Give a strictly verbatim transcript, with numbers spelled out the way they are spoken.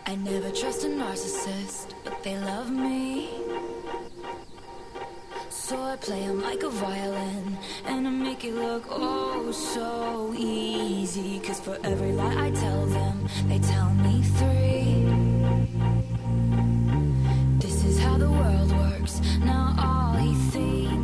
I never trust a narcissist, but they love me. So I play them like a violin, and I make it look oh so easy. Cause for every lie I tell them, they tell me three. This is how the world works, now all he thinks